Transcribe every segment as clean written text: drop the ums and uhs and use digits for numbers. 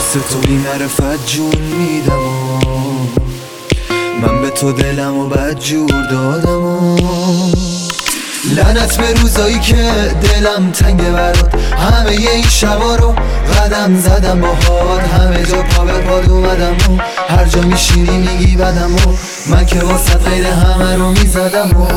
واسه تو بی معرفت جون میدم و من به تو دلم و بدجور دادم و لعنت به روزایی که دلم تنگه برات، همه این شبا رو قدم زدم باهات، همه جا پا به پاد اومدم و هر جا میشینی میگی بدم و من که واسه غیر همه رو میزدم و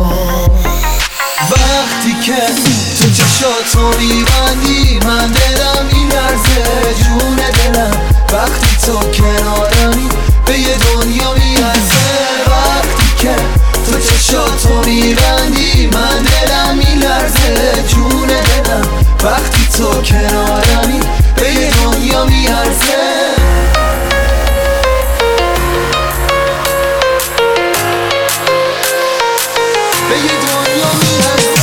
وقتی که تو چشاتو میبندی من دلم میلرزه جون دلم، وقتی تو کنارمی به یه دنیا میارزه، وقتی که تو چشاتو میبندی من دلم میلرزه جون دلم، وقتی تو کنارمی به یه دنیا میارزه. به یه دنیا میارزه.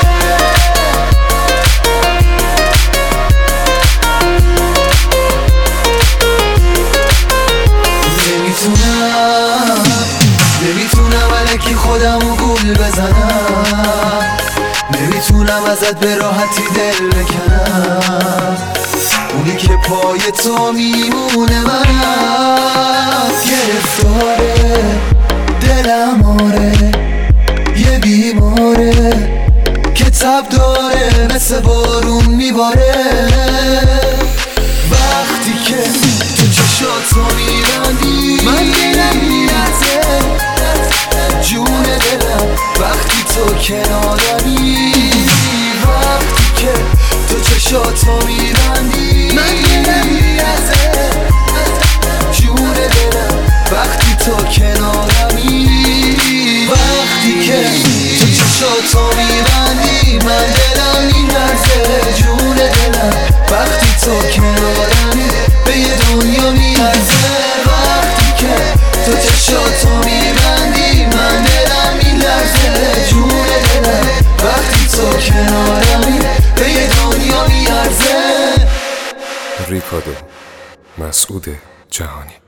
نمیتونم الکی خودمو گول بزنم، نمیتونم ازت به راحتی دل بکنم، اونی که پای تو میمونه منم، گرفتاره دلم آره یه بیماره که تب داره مثل بارون میباره، وقتی که تو چشاتو میبندی من دلم میلرزه جون دلم، وقتی تو کنارمی، وقتی که تو چشاتو میبندی من دلم میلرزه جون دلم، وقتی تو کنارمی، وقتی که تو چشاتو میبندی من دلم میلرزه جون دلم، وقتی تو کنارمی به یه دنیا میارزه، وقتی که تو چشاتو میبندی من دلم میلرزه جون دلم، وقتی تو کنارمی به یه دنیا میارزه. ریکادو مسعود جهانی.